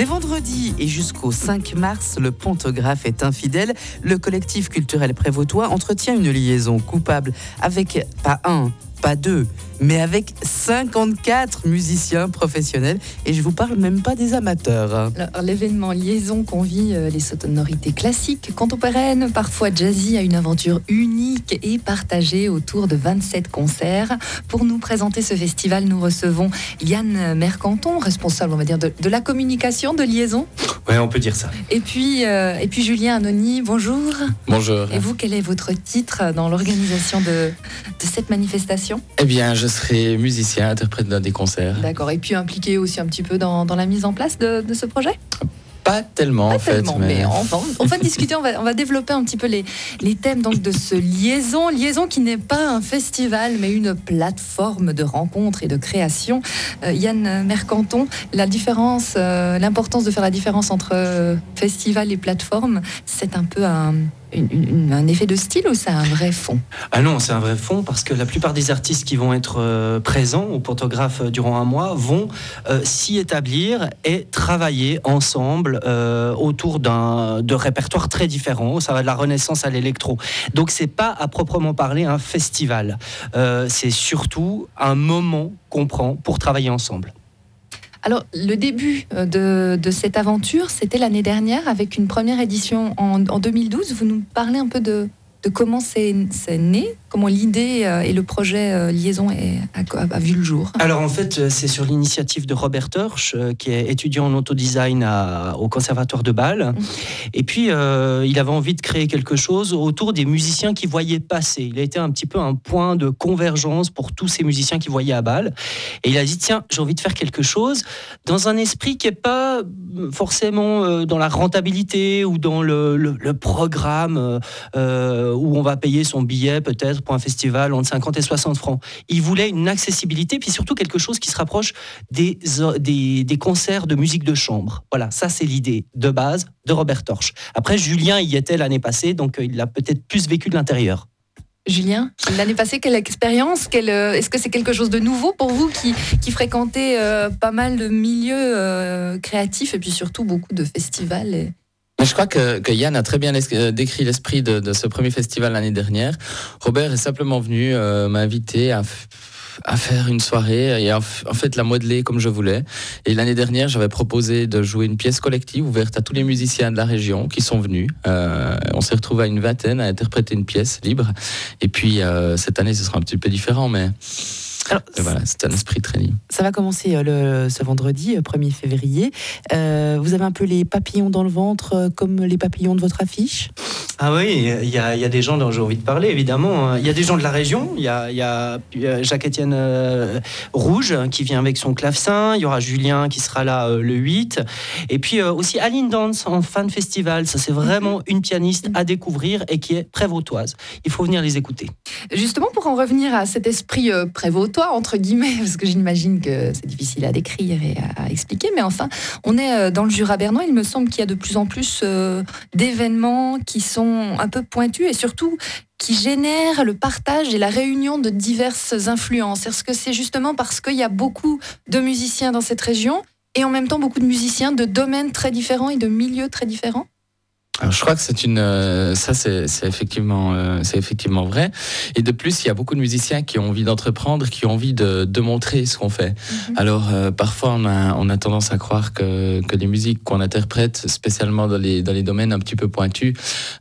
Les vendredis et jusqu'au 5 mars, le Pontographe est infidèle. Le collectif culturel prévôtois entretient une liaison coupable avec pas un, pas deux, mais avec 54 musiciens professionnels. Et je vous parle même pas des amateurs. Alors, l'événement Liaison convie les sonorités classiques, contemporaines, parfois jazzy, à une aventure unique et partagée autour de 27 concerts. Pour nous présenter ce festival, nous recevons Yann Mercanton, responsable, on va dire, de la communication de Liaison. Ouais, on peut dire ça. Et puis Julien Anony, bonjour. Bonjour. Et vous, quel est votre titre dans l'organisation de cette manifestation ? Eh bien, je serai musicien, interprète dans des concerts. D'accord. Et puis impliqué aussi un petit peu dans la mise en place de ce projet ? Pas tellement, Pas en fait. tellement, mais on va discuter, on va développer un petit peu les thèmes donc, de ce Liaison. Liaison qui n'est pas un festival, mais une plateforme de rencontres et de création. Yann Mercanton, la différence, l'importance de faire la différence entre festival et plateforme, c'est un peu un effet de style ou c'est un vrai fond ? Ah non, c'est un vrai fond parce que la plupart des artistes qui vont être présents au Pontographe durant un mois vont s'y établir et travailler ensemble autour de répertoires très différents. Ça va de la Renaissance à l'électro. Donc c'est pas à proprement parler un festival. C'est surtout un moment qu'on prend pour travailler ensemble. Alors, le début de cette aventure, c'était l'année dernière avec une première édition en 2012. Vous nous parlez un peu de comment c'est né, comment l'idée et le projet Liaison a vu le jour. Alors en fait, c'est sur l'initiative de Robert Hirsch, qui est étudiant en autodesign au Conservatoire de Bâle. Et puis, il avait envie de créer quelque chose autour des musiciens qui voyaient passer. Il a été un petit peu un point de convergence pour tous ces musiciens qui voyaient à Bâle. Et il a dit, tiens, j'ai envie de faire quelque chose dans un esprit qui n'est pas forcément dans la rentabilité ou dans le programme où on va payer son billet peut-être pour un festival entre 50 et 60 francs. Il voulait une accessibilité, puis surtout quelque chose qui se rapproche des concerts de musique de chambre. Voilà, ça c'est l'idée de base de Robert Hirsch. Après, Julien y était l'année passée, donc il l'a peut-être plus vécu de l'intérieur. Julien, l'année passée, quelle expérience, est-ce que c'est quelque chose de nouveau pour vous qui fréquentez pas mal de milieux créatifs et puis surtout beaucoup de festivals Je crois que Yann a très bien décrit l'esprit de ce premier festival l'année dernière. Robert est simplement venu m'inviter à faire une soirée et en fait la modeler comme je voulais. Et l'année dernière, j'avais proposé de jouer une pièce collective ouverte à tous les musiciens de la région qui sont venus. On s'est retrouvés à une vingtaine à interpréter une pièce libre. Et puis cette année, ce sera un petit peu différent, mais... Alors, voilà, c'est un esprit très libre. Ça va commencer ce vendredi, 1er février. Vous avez un peu les papillons dans le ventre, comme les papillons de votre affiche ? Ah oui, il y a des gens dont j'ai envie de parler, évidemment. Il y a des gens de la région. Il y a Jacques-Étienne Rouge qui vient avec son clavecin. Il y aura Julien qui sera là le 8. Et puis aussi Aline Dance en fin de festival. Ça, c'est vraiment une pianiste à découvrir et qui est prévôtoise. Il faut venir les écouter. Justement, pour en revenir à cet esprit prévôtois, entre guillemets, parce que j'imagine que c'est difficile à décrire et à expliquer, mais enfin, on est dans le Jura bernois. Il me semble qu'il y a de plus en plus d'événements qui sont un peu pointus et surtout qui génèrent le partage et la réunion de diverses influences. Est-ce que c'est justement parce qu'il y a beaucoup de musiciens dans cette région et en même temps beaucoup de musiciens de domaines très différents et de milieux très différents ? Alors, je crois que c'est effectivement vrai. Et de plus, il y a beaucoup de musiciens qui ont envie d'entreprendre, qui ont envie de montrer ce qu'on fait. Alors, parfois, on a tendance à croire que les musiques qu'on interprète, spécialement dans les domaines un petit peu pointus,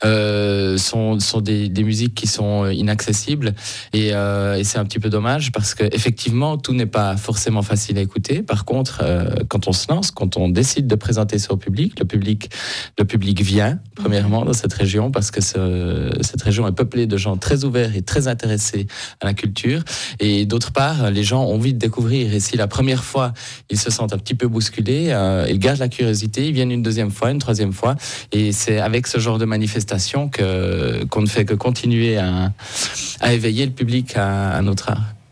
sont des musiques qui sont inaccessibles. Et c'est un petit peu dommage parce que effectivement, tout n'est pas forcément facile à écouter. Par contre, quand on se lance, quand on décide de présenter ça au public, le public vient. Premièrement, dans cette région, parce que cette région est peuplée de gens très ouverts et très intéressés à la culture. Et d'autre part, les gens ont envie de découvrir. Et si la première fois, ils se sentent un petit peu bousculés, ils gardent la curiosité, ils viennent une deuxième fois, une troisième fois. Et c'est avec ce genre de manifestation qu'on ne fait que continuer à éveiller le public à notre art.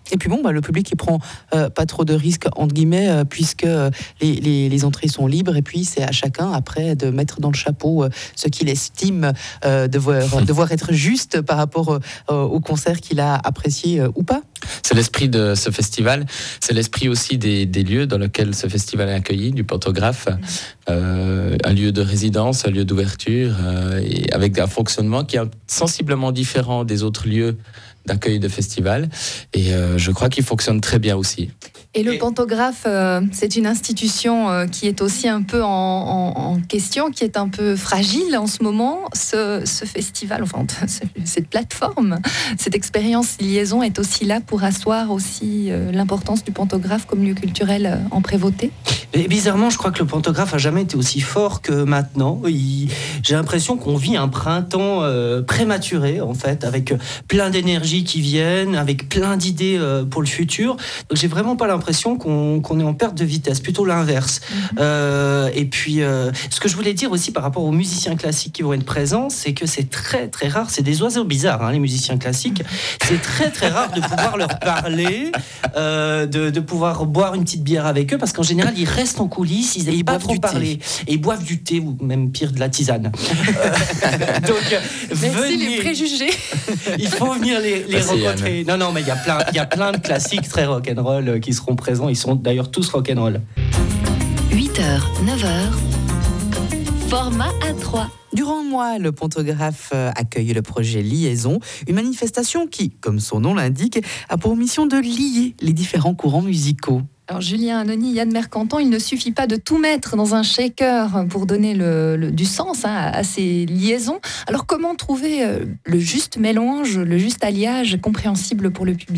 Et puis bon, le public il prend pas trop de risques entre guillemets puisque les entrées sont libres et puis c'est à chacun après de mettre dans le chapeau ce qu'il estime devoir être juste par rapport au concert qu'il a apprécié ou pas. C'est l'esprit de ce festival, c'est l'esprit aussi des lieux dans lesquels ce festival est accueilli, du Pantographe, un lieu de résidence, un lieu d'ouverture, et avec un fonctionnement qui est sensiblement différent des autres lieux d'accueil de festival, et je crois qu'il fonctionne très bien aussi. Et le Pantographe, c'est une institution qui est aussi un peu en question, qui est un peu fragile en ce moment. Ce festival, enfin cette plateforme, cette expérience liaison est aussi là pour asseoir aussi l'importance du Pantographe comme lieu culturel en Prévôté. Et bizarrement, je crois que le Pantographe a jamais été aussi fort que maintenant. J'ai l'impression qu'on vit un printemps prématuré, en fait, avec plein d'énergie qui viennent, avec plein d'idées pour le futur. Donc j'ai vraiment pas l'impression qu'on est en perte de vitesse, plutôt l'inverse. Et puis, ce que je voulais dire aussi par rapport aux musiciens classiques qui vont être présents, c'est que c'est très très rare, c'est des oiseaux bizarres, les musiciens classiques. C'est très très rare de pouvoir leur parler, de pouvoir boire une petite bière avec eux, parce qu'en général, ils restent en coulisses, ils n'aiment pas trop parler. Et ils boivent du thé, ou même pire, de la tisane. Donc, merci les préjugés. Il faut venir les rencontrer. Non, mais il y a plein de classiques très rock'n'roll qui seront présents. Ils sont d'ailleurs tous rock'n'roll. 8h, 9h, format A3. Durant un mois, le Pantographe accueille le projet Liaison, une manifestation qui, comme son nom l'indique, a pour mission de lier les différents courants musicaux. Alors Julien Anony, Yann Mercanton, il ne suffit pas de tout mettre dans un shaker pour donner du sens à ces liaisons. Alors comment trouver le juste mélange, le juste alliage compréhensible pour le public ?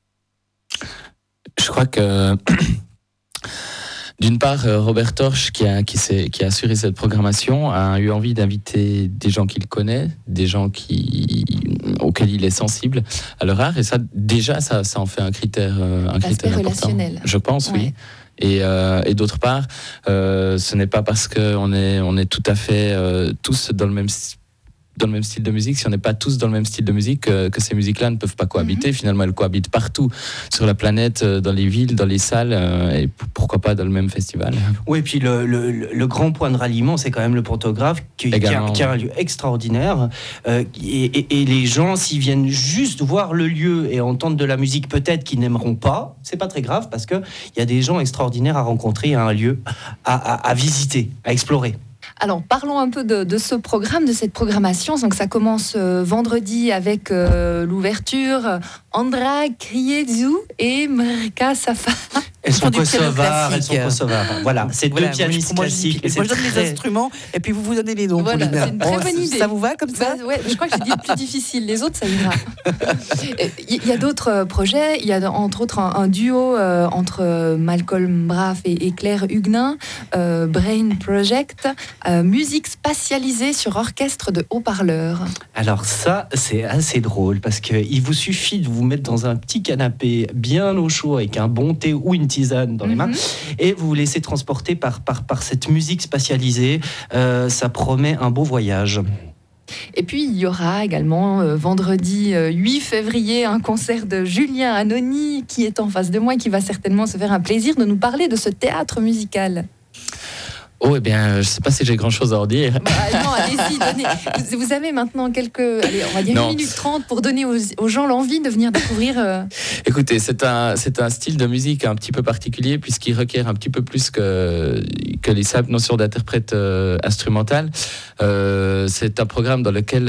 Je crois que d'une part, Robert Torch, qui a assuré cette programmation, a eu envie d'inviter des gens qu'il connaît, des gens auxquels il est sensible à leur art, et ça en fait un critère important. Relationnel. Je pense, ouais. Oui. Et d'autre part, ce n'est pas parce qu'on est tout à fait tous dans le même style de musique, si on n'est pas tous dans le même style de musique, que ces musiques-là ne peuvent pas cohabiter. Finalement, elles cohabitent partout sur la planète, dans les villes, dans les salles, et pourquoi pas dans le même festival. Oui, et puis le grand point de ralliement, c'est quand même le Pantographe, qui a un lieu extraordinaire. Et les gens, s'ils viennent juste voir le lieu et entendre de la musique peut-être qu'ils n'aimeront pas, c'est pas très grave, parce qu'il y a des gens extraordinaires à rencontrer, un lieu à visiter, à explorer. Alors, parlons un peu de ce programme, de cette programmation. Donc, ça commence vendredi avec l'ouverture Andra Kriezu et Mrka Safa. Elles sont kosovares. Voilà, c'est deux pianistes classiques. Moi, je donne les instruments et puis vous donnez les noms. Voilà, c'est une très bonne idée. Ça vous va comme ça ? Ouais, je crois que j'ai dit le plus difficile. Les autres, ça ira. Il y a d'autres projets. Il y a entre autres un duo entre Malcolm Braff et Claire Huguenin, Brain Project, musique spatialisée sur orchestre de haut-parleurs. Alors ça, c'est assez drôle parce qu'il vous suffit de vous mettre dans un petit canapé bien au chaud avec un bon thé ou une tisane dans les mains et vous vous laissez transporter par cette musique spatialisée. Ça promet un beau voyage. Et puis il y aura également vendredi 8 février un concert de Julien Anony qui est en face de moi et qui va certainement se faire un plaisir de nous parler de ce théâtre musical. Oh, eh bien, je ne sais pas si j'ai grand-chose à en dire. Non, allez-y, donnez. Vous avez maintenant on va dire 1 minute 30 pour donner aux gens l'envie de venir découvrir. Écoutez, c'est un style de musique un petit peu particulier puisqu'il requiert un petit peu plus que les simples notions d'interprète instrumental. C'est un programme dans lequel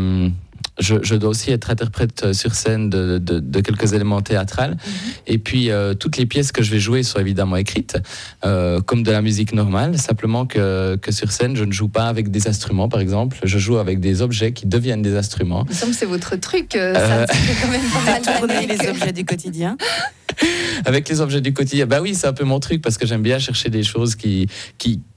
je dois aussi être interprète sur scène de quelques éléments théâtrales. Et puis, toutes les pièces que je vais jouer sont évidemment écrites, comme de la musique normale, simplement que sur scène, je ne joue pas avec des instruments, par exemple. Je joue avec des objets qui deviennent des instruments. Il me semble que c'est votre truc, ça fait quand même pas mal les objets du quotidien. Avec les objets du quotidien, bah oui, c'est un peu mon truc, parce que j'aime bien chercher des choses qui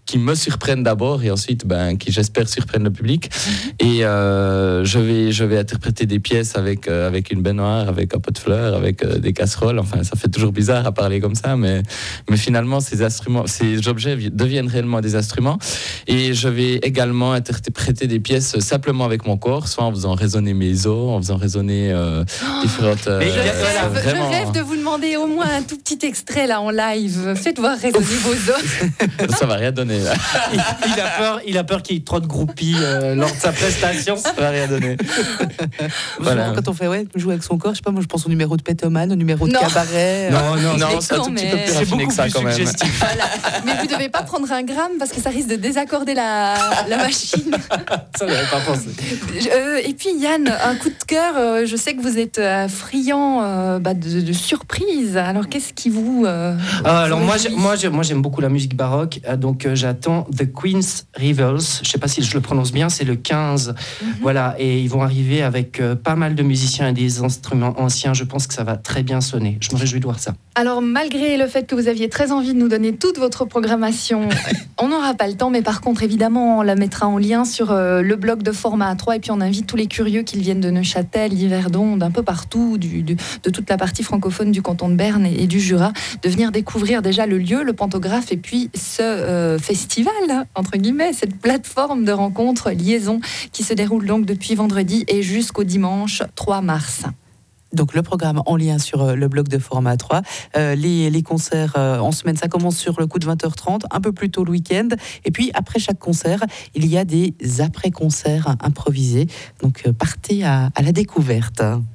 qui me surprennent d'abord et ensuite qui j'espère surprennent le public. Et je vais interpréter des pièces avec une baignoire, avec un pot de fleurs, avec des casseroles. Enfin, ça fait toujours bizarre à parler comme ça, mais finalement ces objets deviennent réellement des instruments. Et je vais également interpréter des pièces simplement avec mon corps, soit en faisant résonner mes os, en faisant résonner différentes. Je rêve de vous demander au moins un tout petit extrait là en live. Faites voir résonner vos os. Ça va rien donner. Là. Il a peur qu'il y ait trop de groupies lors de sa prestation. Ça va rien donner. Voilà. Quand on fait jouer avec son corps, je sais pas, moi je pense au numéro de pétomane, au numéro de cabaret. Non, c'est un tout petit peu plus raffiné que ça quand même. Voilà. Mais vous devez pas prendre un gramme parce que ça risque de désaccorder la machine. Ça, j'avais pas pensé. Et puis Yann, un coup de cœur. Je sais que vous êtes friand de surprises. Alors qu'est-ce qui vous alors moi j'aime beaucoup la musique baroque, donc j'attends The Queen's Revels. Je sais pas si je le prononce bien, c'est le 15. Voilà, et ils vont arriver avec pas mal de musiciens et des instruments anciens. Je pense que ça va très bien sonner. Je me réjouis de voir ça. Alors malgré le fait que vous aviez très envie de nous donner toute votre programmation, on n'aura pas le temps, mais par contre évidemment on la mettra en lien sur le blog de Format A3 et puis on invite tous les curieux qu'ils viennent de Neuchâtel, d'Yverdon, d'un peu partout, de toute la partie francophone du canton de Berne et du Jura, de venir découvrir déjà le lieu, le Pantographe et puis ce festival, entre guillemets, cette plateforme de rencontres, liaison qui se déroule donc depuis vendredi et jusqu'au dimanche 3 mars. Donc le programme en lien sur le blog de Format 3. Les concerts en semaine, ça commence sur le coup de 20h30, un peu plus tôt le week-end. Et puis après chaque concert, il y a des après-concerts improvisés. Donc partez à la découverte.